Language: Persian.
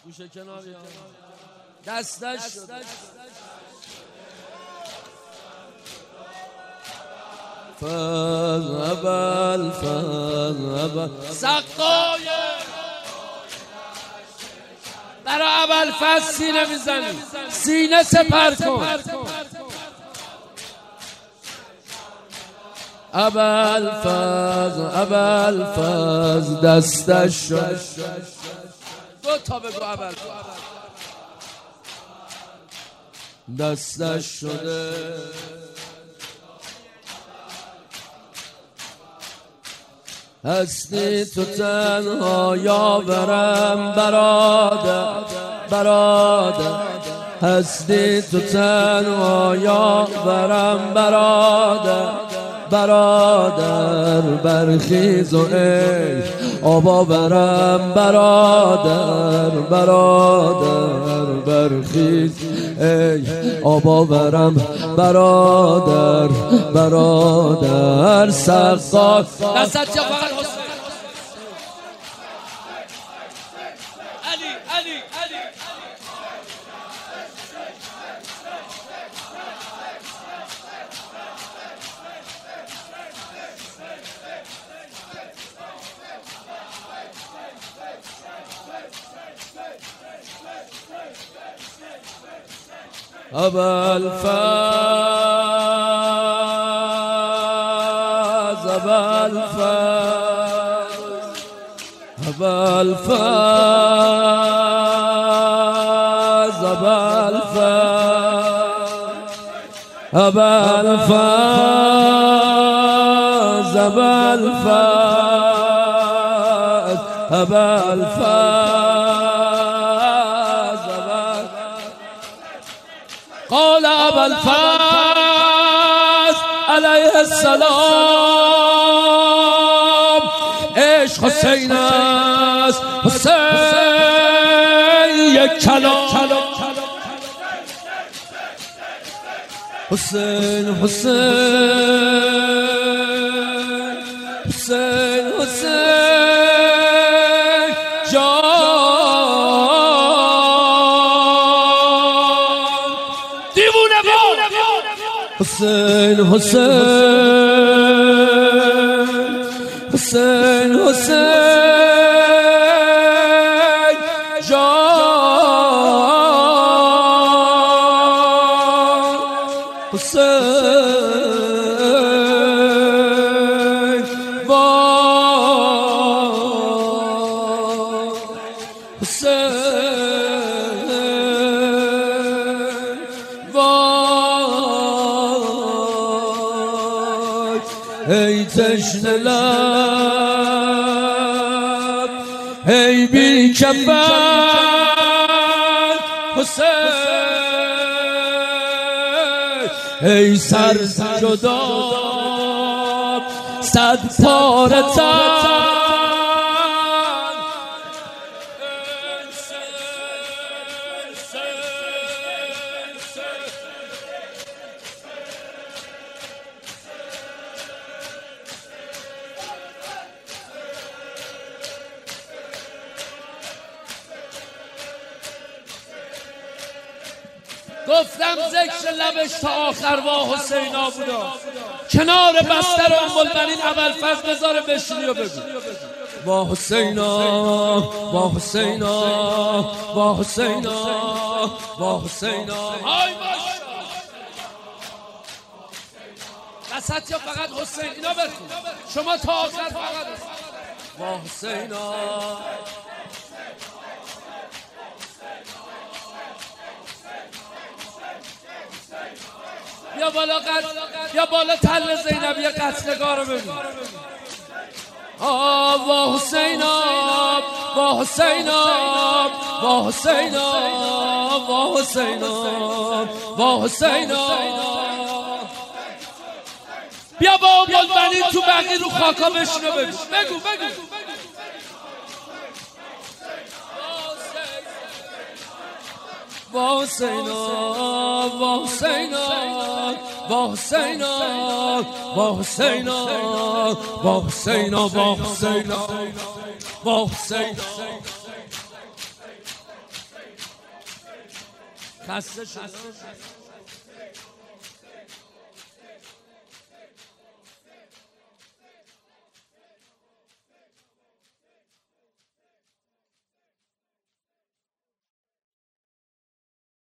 گوشه کنار یا دستش شده فضل سقای برای ابوالفضل سینه میزنی، سینه سپر کن. ابوالفضل دستش شد. دو تا بگو ابوالفضل دستش شده. هستی تو تنها یاورم برادر هستی تو تنها یاورم برادر برخیز و ای آبا برم برادر برخیز ای آبا برم برادر سقا دستت یا فقط حسین علی قال ابوالفضل علیه السلام عشق حسین است حسین یک کلام حسین جان دیوونه حسین جان ای تشنه لب ای بی کفن حسین ای سر جدا صد پاره تن گفتم ذکر لبش تا آخر وا حسینا بودا کنار بستر ام ابوالفضل بذاره بشینی و بگو وا حسینا وا حسینا وا حسینا وا حسینا های باش وسط یا فقط حسین اینا بخون شما تا آخر فقط وا حسینا یا بالا تل زینب یه قتلگاه رو ببین وا حسینا وا حسینا وا حسینا وا حسینا وا حسینا بیا با گلبنی تو بقیه رو خاکا بشینو بگو وا حسینا وا حسینا وا حسینا وا حسینا وا حسینا وا حسینا وا حسینا خسته شده